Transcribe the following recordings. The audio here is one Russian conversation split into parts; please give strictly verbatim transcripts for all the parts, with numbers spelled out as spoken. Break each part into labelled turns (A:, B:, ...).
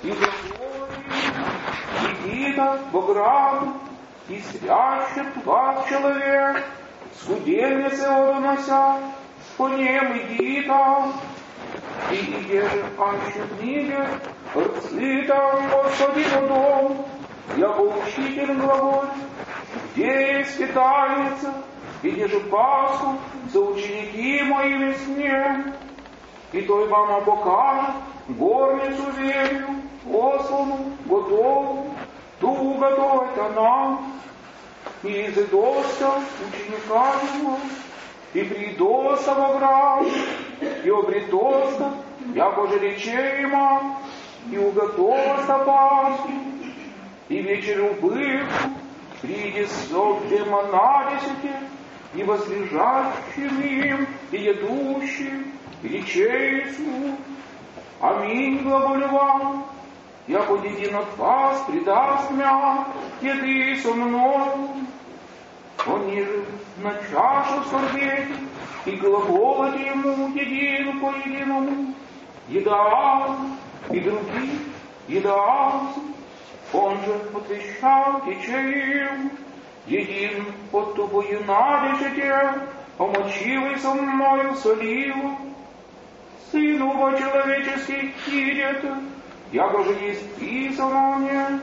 A: и глаголит, Никита, Боград, и спрячет вас человек, скудельницы водонося, по нем идита, и иже аще книге, рцитам Господину дом, яко учитель глаголь, где есть питальница, и где же Пасху за ученики моими сне, и той вам покажет горницу верю, послану, готову, ту готовит она, и изыдоста ученика его, и придоста во град, и обретоста, яко же речема, и уготовоста Пасхи, и вечеру бывшую, приди сок демонадесяти, и возлежащим им, и едущим, и речейцу. Аминь, глаголю вам, яко един от вас предаст мя, еды со мною. Он ниже на чашу скорбеть, и глаголать ему един по единому, еда, и других еда. Он же отвещал течеем, един под тобою надечете, помочивый со мною солил. Сыну во человеческий идет, яко же есть писано мне.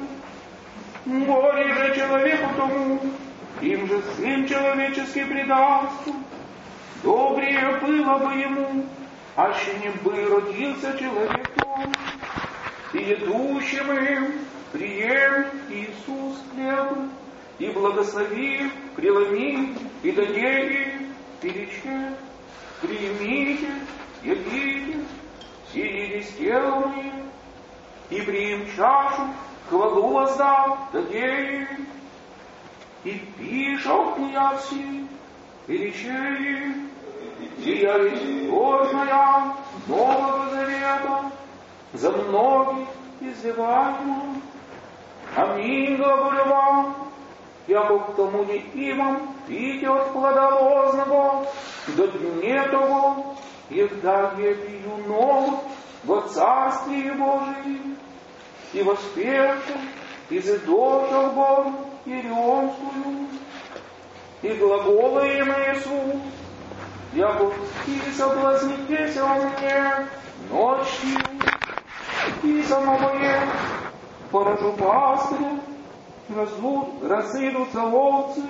A: Горе же человеку тому, им же Сын человеческий предастся. Добрее было бы ему, аще не бы родился человеком. И идущим им прием Иисус хлеб, и благослови, преломи, и даде им, и рече, примите, едите, сие есть тело мое, и приим чашу, хвалу воздав, даде им, и пишет я все, и рече им, сия есть кровь моя Нового Завета, за многих изливаемая. Аминь, глаголю вам, яко к тому не имам пить от плода лозного, до дне того, егда я пью новых во Царстве Божием, и воспевши, изыдошел гору Ерионскую, и глагола им Иисус, яко и соблазнитесь во мне ночью, и самое поражу пастыря, разыдутся овцы,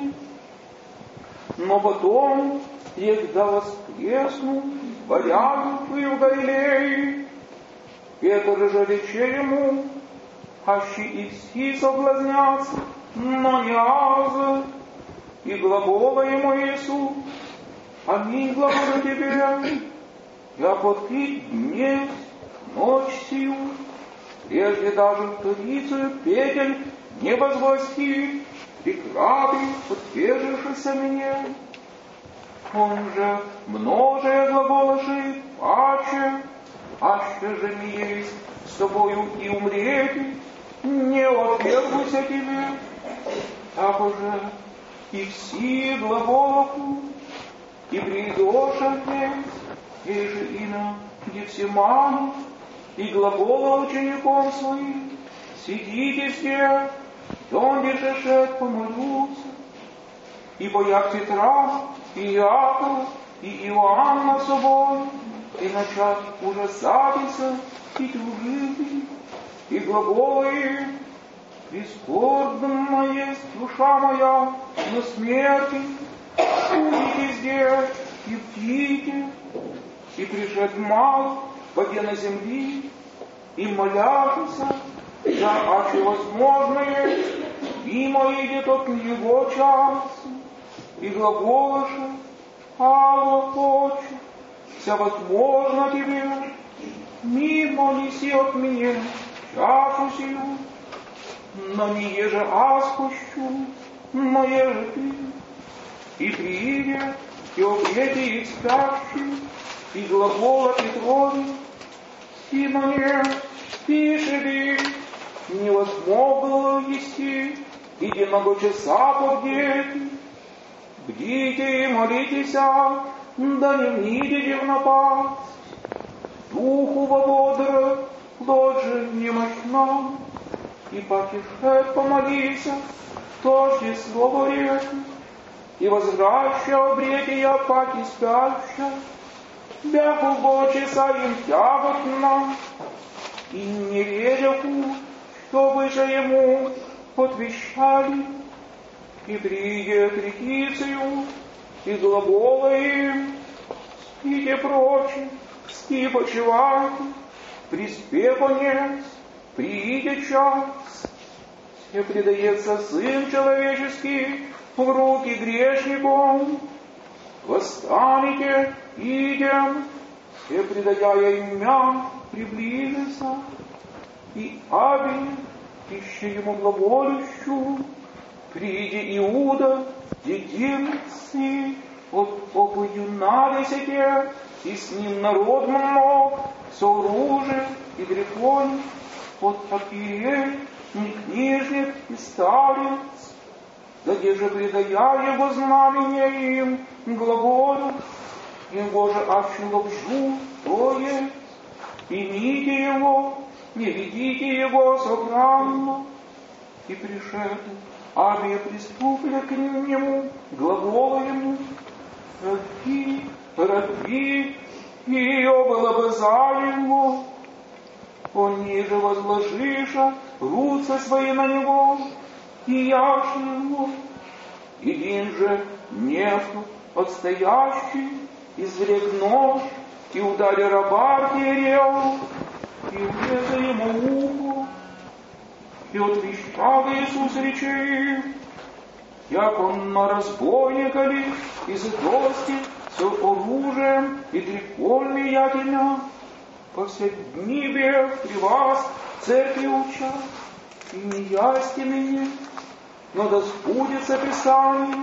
A: но потом, егда воскресну, варягу и в Галилее, это же рече ему, аще и все соблазнятся, но не азы, и глагола ему Иисус, аминь, глаголю тебе, я подкрыть днесь, ночь сию, прежде даже вторицею петель не возгласит, прекраты, подвержившийся мне. Он же множие глаголошит, паче, аще же не есть с тобою и умреть, не отвергуйся тебе, так уже и все глаголоку, и придешь отец, и же и на Гефсиману, и глагола учеников своих, сидите все, донде же шед помолются, ибо я Петра, и Якова, и Иоанна с собой, и начать ужасаться, и дружили, и глаголы, прискорбна есть душа моя на смерти, будете здесь, и бдите, и пришед мало, поде на земли, и моляшься, да, аще возможное, мимо идет от его час, и глаголоша, ало хочет, вся возможно тебе, мимо неси от меня чашу сию, но не еже аз хочу, но еже ты, и приидет, и объети их спящих, и глагола Петрови, Симоне, пиши, невозможно было вести, иди многочаса побдеть, бдите и молитесь, да не внидите в напасть, духу во бодро, плоть же немощна, и покишет помолися, тожде слово реки, и возвраща обретия паки спяща, бяху бочеса им тяготно, и не веряху, что вы же ему отвещали, и придет рекицею, и глагола им, спите прочи, спи почивайте, приспе конец, приидет час, все предается Сын Человеческий в руки грешников. Восстанете, идем, все предая имя приблизится, и Авель, ищи ему глаголющую, приди Иуда, единцы, от опытью на высоте, и с ним народ много, с оружием и грехом, от архиерей, не книжник и старец, да где же предая его знамение им глаголю, его же овщу лапшу, то есть, имите его, не ведите его сохранно, и пришедший, Аве приступля к нему, глагола ему, раби, раби, ее было бы за него, он ниже возложиша руцы свои на него, и яшь его, един же нету отстоящий, извлек нож, и ударил раба архиерею, и урезал ему ухо, и отвещал Иисус речи, як он на разбойника ли, из злости, с оружием и греховными ятельня, по все дни бег при вас церкви уча, и не ясти мне, но да сбудется Писание,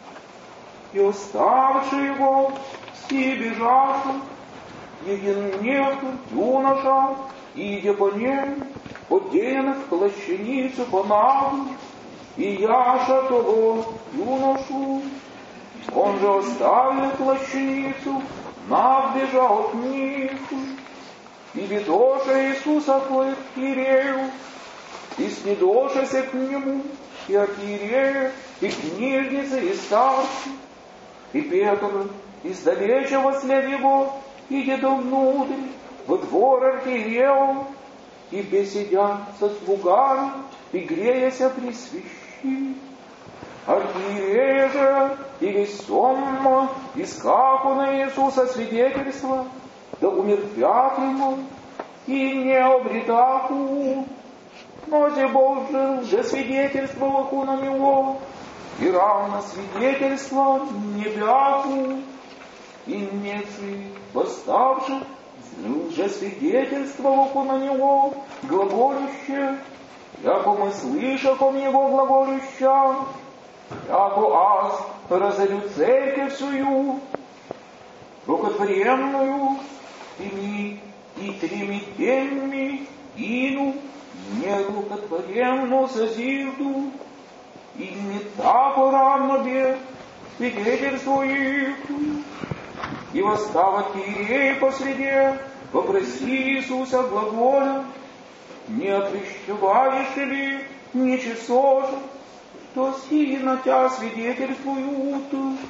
A: и оставши его, все бежавши, един нету юноша, идя по ней, оденных в плащаницу понагу, и яша того юношу, он же оставил плащаницу, набежал от них, и ведоша Иисуса к архиерею, и снедошася к нему, и архиерея, и книжницы, и старцы, и Петр, издалеча след его, идет внутрь, во двор архиерею, и беседя со слугами, и греяся при свящи. Архиерея же, и весь сонмо, искаку на Иисуса свидетельства, да умертвят его, и не обретаку, но же Божие же свидетельствовал на него, и равно свидетельство не бяку, и нецы восставших же свидетельствовал на него глаголюще, яко мы слышах о него глаголюща, яко аз разорю церковь свою, рукотворенную, ими и треми теми ину нерукотворенную созиду, и не так равно бед свидетельствует. И восстав архиерей посреди, попроси Иисуса глаголя, не отвещеваешь ли, не часов, что сии на тебя свидетельствуют.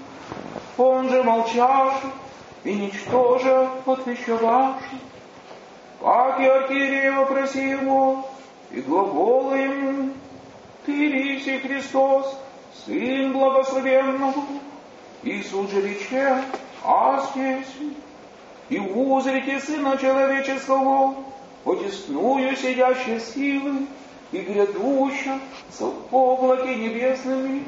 A: Он же молчавший, и ничтоже отвещевавший. Пак и архиерей вопроси его, и глагола ему, ты ли си Христос, Сын Благословенного? Иисус же рече, аз есть, и узрите Сына Человеческого, одесную сидящей силы, и грядуща с облаки небесными.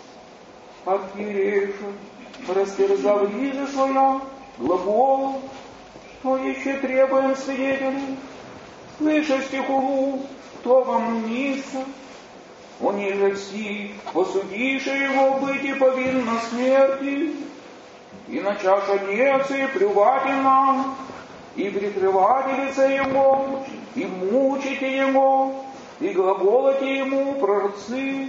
A: Архиерей же, растерзав ризы своя, глагол, что еще требуем свидетелей, слыша стиху, кто вам мнится, они же все, посудивши его быть и повинно смерти, и начавши нецы плювать нам, и прикрывать лица его, и мучите его, и глаголите ему прорцы,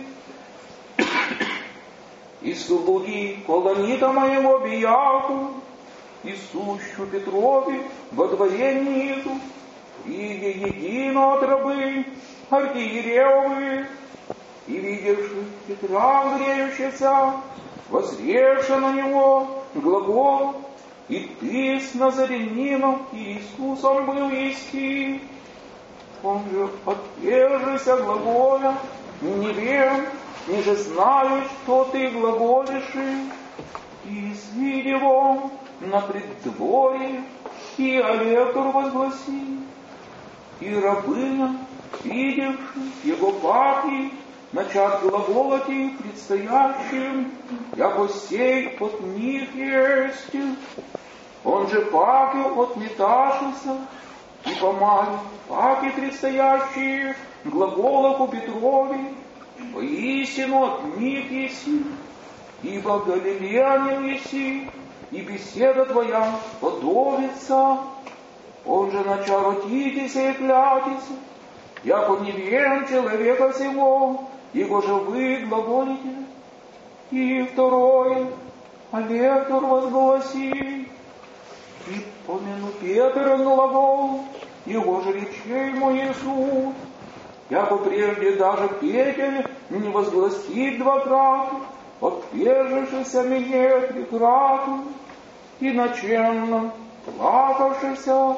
A: и слуги колонита моего бияку, и сущу Петрове во дворе низу, иде едино от рабы архиереевы, и видевши Петра греющегося, воззревши на него, глагол: «И ты с Назарянином Иисусом был еси». Он же отвержися глаголя: «Не вем, ниже знаю, что ты глаголишь». И извидь его на преддворе, и Олегор возгласи. И рабыня, видевши его паки, начат глаголать предстоящим, яко сей от них есть. Он же паки отметашился, и помали паки предстоящие глаголах у Петрове, воистину от них еси, ибо галилеянин еси, и беседа твоя подобится. Он же начал ротитесь и клятиться, яко не вен человека сего, его же вы глаголите. И второе, Олегор возгласи, и помяну Петра глагол, его же речей мой Иисус, яко прежде даже Петель не возгласит двократно, отвержившийся мне трикратно, и наченно плакавшийся.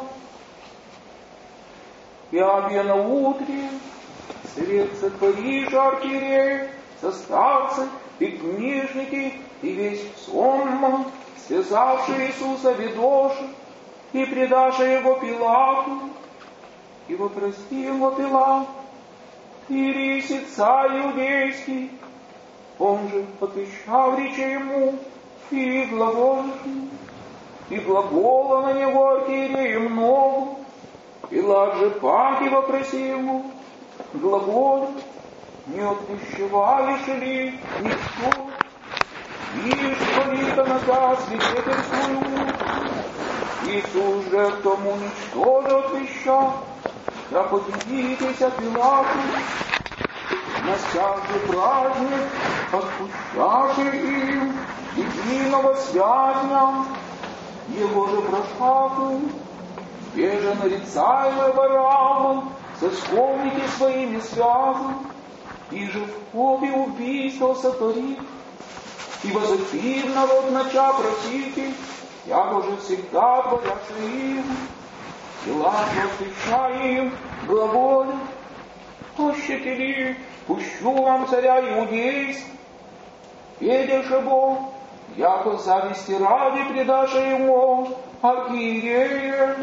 A: И обе на утре свет сотвориша архиерей, со старцы и книжники, и весь сон, связавший Иисуса ведоши, и предаши его Пилату, и вопросил его Пилат: «Ириси царь иудейский?» Он же отвечал речи ему, и глаголоши, и глагола на него архиерея много. Пилат же паки вопроси ему, глагол: «Не отвещеваешь ли ничто? Ишь, коли-то на тебя свидетельствую». Иисус же к тому ничто же отвещал, да подивитесь от Пилату, на всякий праздник отпущаши им единого святня, его же прошаку, еже нарицаемый Варавом, со сковники своими связан, и же в копе убийства сотворит, и возопил народ нача просите, яко же всегда творяши им. Пилат отвечая им глаголем: «Хочете ли, пущу вам царя иудейского? Видишь Бог, яко зависти ради предаши ему архиерея.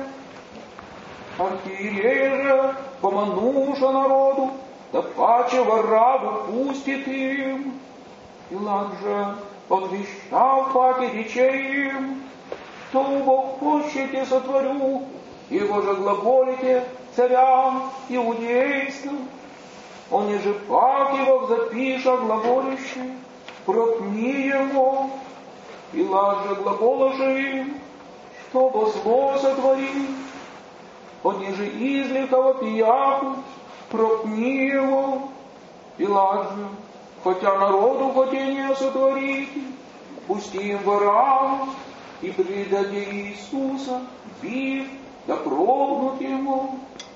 A: Архиерея же, помануша народу, да паче Вараву пустит им». Пилат же отвещал паки речей им: «Что Бог хочете сотворю, его же глаголите царям иудейским». Он и же пак его запиша глаголище: «Прокни его». Пилат же глаголоши им: «Что во зло сотворил?» Он и же изликого пияку: «Прокни его». Пилат же: «Хотя народу хотение сотворите, пусти им Вараву, и предади Иисуса, бив, да прогнут его.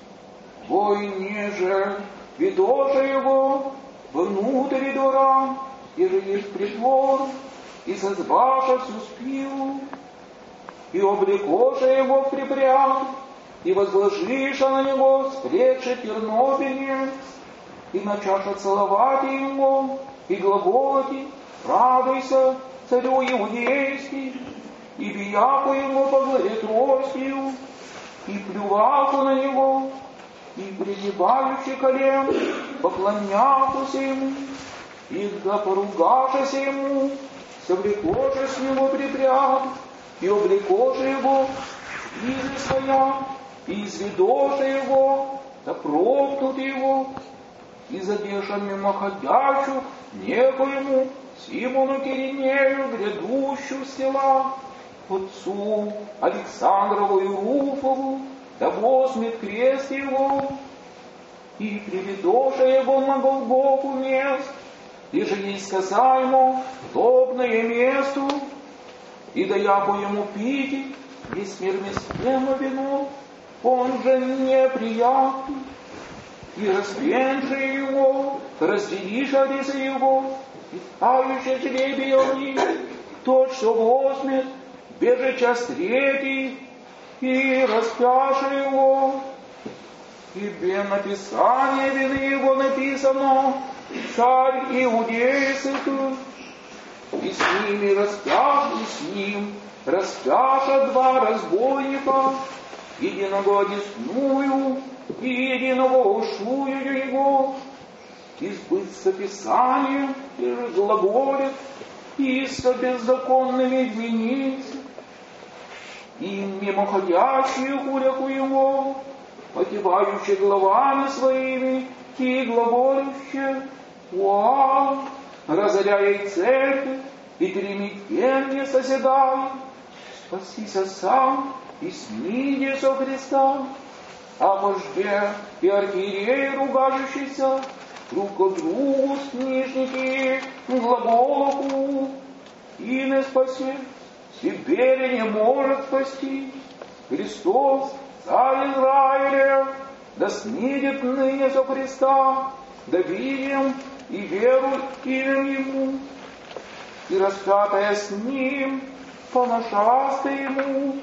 A: Войне же ведоша его внутрь двора, и же есть притвор, и созваша всю спилу, и облекоша его в припряг, и возложиша на него спредший тернопенец, и начаша целовать его, и глаголати: «Радуйся, царю иудейский», и бияку ему по главе тростью, и плюваку на него, и пригибающий колен, поклонякуся ему, и да поругашася ему, совлекоша с него припряг, и облекоша его изы своя, и изведоша его, да проктут его, и задеша мимоходящую некоему Симону Киринею, грядущую с села, отцу Александрову и Руфову, да возьмет крест его, и приведоша его на Голгофу мест, и же ей сказа ему удобное место, и да яко ему пить, есть мир вино, он же неприятный, и распрянь же его, разделишь одежды его, и ставишь жребий огни, тот, что возьмет, бежит час третий, и распяшь его. Ибо написание вины его написано, царь Иудейский, и с ними распяшь, и с ним распяша два разбойника, единого одесную и единого ушую его, и сбыться Писание, и глаголит, и со беззаконными винится, и мимоходящие хуляку его, потевающие головами своими, и глаголющие, уа, разоряя церковь, и перемятенье созидай, спасися сам, и смиди со Христа, а вожде и архиерей ругажущийся, друг от другу снижники глаголку, и не спасет, себе ли не может спасти. Христос, царь Израиля, да снидет ныне со Христа, да видим и веруй имя Ему, и распятая с Ним, поношаста Ему.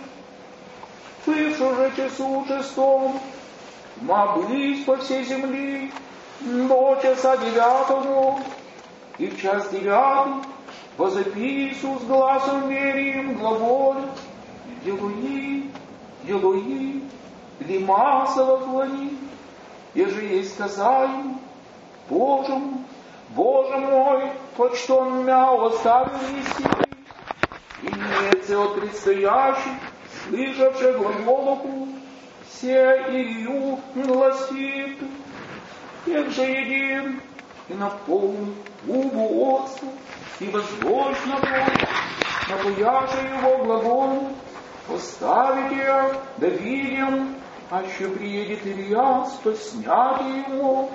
A: Бывши же часу шестом, тьма близь по всей земли, до часа девятого, и в час девятый возопи Иисус гласом верим, глаголит, Елуи, Елуи, лима совоклони, еже есть сказаем, Боже мой, Боже мой, хоть что Он мя оставил вести, и нет от предстоящих, слышавших глаголку, все Илью гласит, тех же един, и наполнит губу отца, и возложь на Бога, напояши его глаголу, поставите, да видим, а еще приедет Илья, что снят его.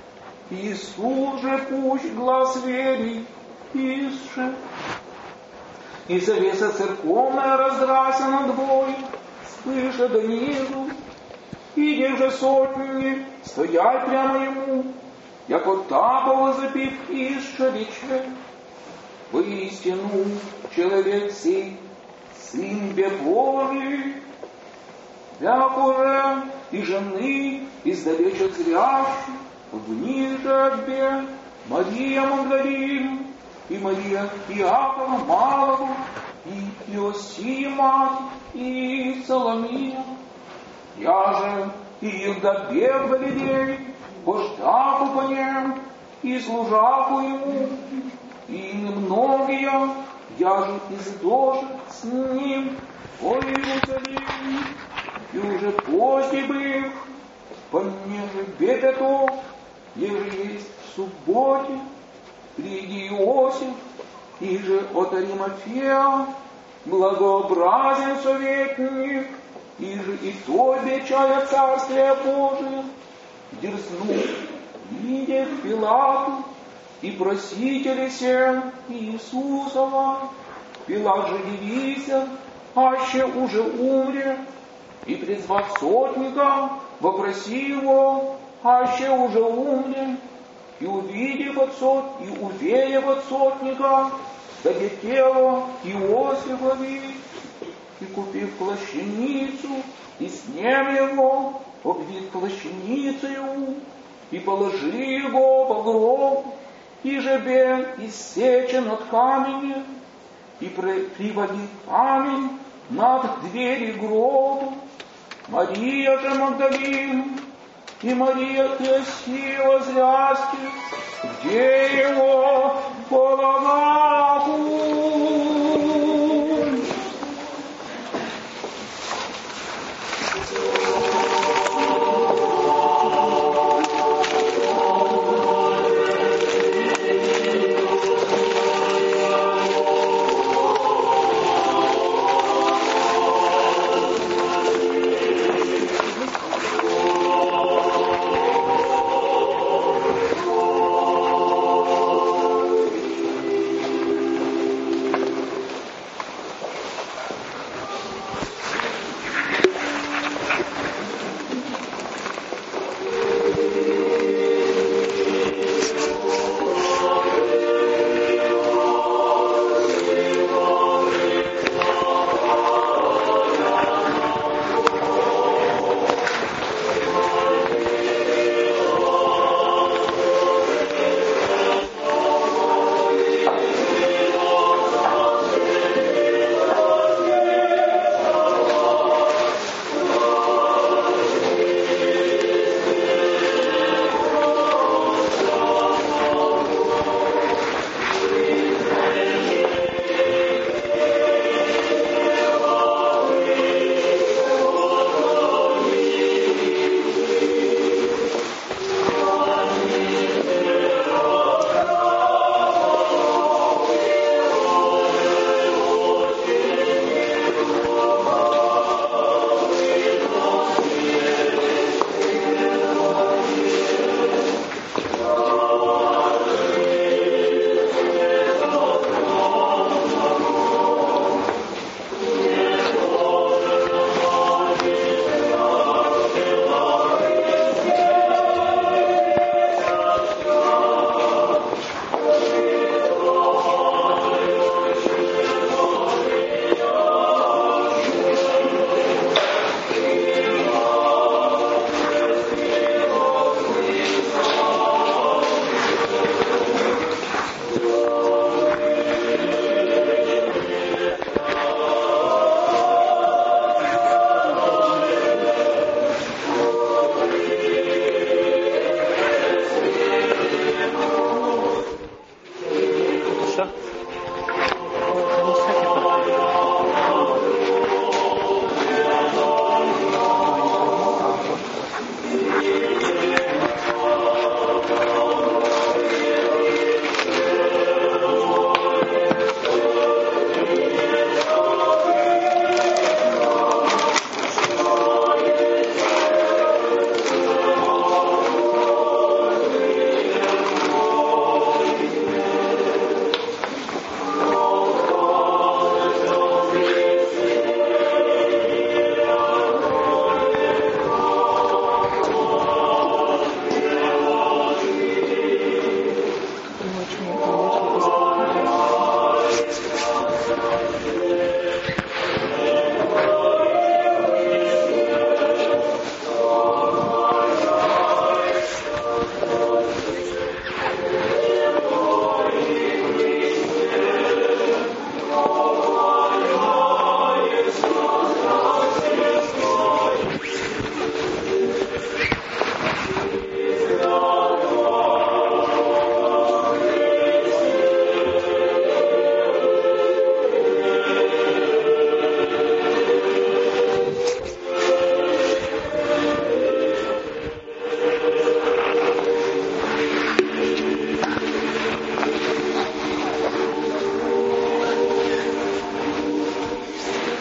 A: Иисус же пусть глаз верий, исше. И завеса церковная раздрасена двое, слыша до низу, и где же сотни стоять прямо ему, яко тапа возопит исше рече. Воистину человек сей, сын Божий, яко же и жены издалеча зрящих, вниже бе Мария Магдалина, и Мария Иакова Малого, и Иосия мать, и Соломия. Я же и Евдокия в Галилее, пождаку по нем, и служаку ему, и многие, я же издожит с ним по Иерусалиму, и уже поздний был, понеже бепето, еже есть в субботе, приди Иосиф, и же от Аримафея, благообразен советник, и же и то вечая Царствия Божия, дерзнул, видя Пилату, и просители се Иисусова, Пилат же дивися, аще уже умре, и призвав сотника, вопроси его, аще уже умре, и увидев от сот, и увеяв от сотника, даде тело Иосифови, и купив плащаницу, и снем его, обвит плащаницею, и положи его в гроб, и жебе иссечен от камня, и привалил камень над двери гроба. Мария же Магдалина и Мария Теосила зряски, где его полагал.